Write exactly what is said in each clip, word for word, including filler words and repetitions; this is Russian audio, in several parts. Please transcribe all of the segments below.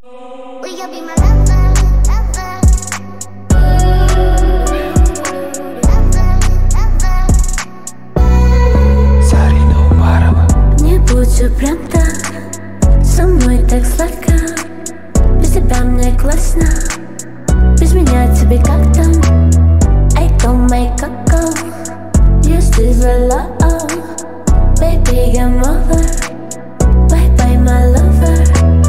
Will you be my lover, lover? Зарина Умарова. Не будь все прям так, со мной так сладко. Без тебя мне классно, без меня тебе как там? Эй, go, make a go. Yes, this a love, baby, I'm over. Bye, bye, my lover.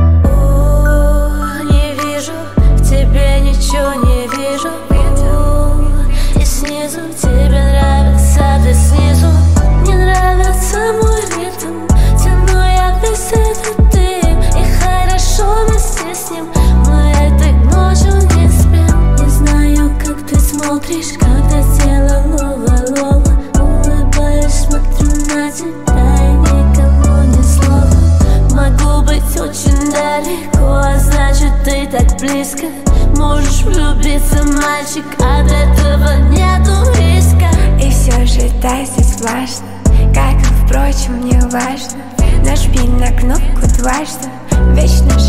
О, не вижу в тебе ничего, не вижу. О, и снизу тебе нравится, ты снизу. Не нравится мой ритм, тяну я весь этот дым. И хорошо вместе с ним, мы этой ночью не спим. Не знаю, как ты смотришь, когда тело лова-лова. Улыбаюсь, смотрю на тебя и никому ни слова. Могу быть очень далеко, а значит ты так близко. Можешь влюбиться, мальчик, от этого нету риска. И все же да, здесь влажно, как и впрочем не важно. Нажми на кнопку дважды, вечно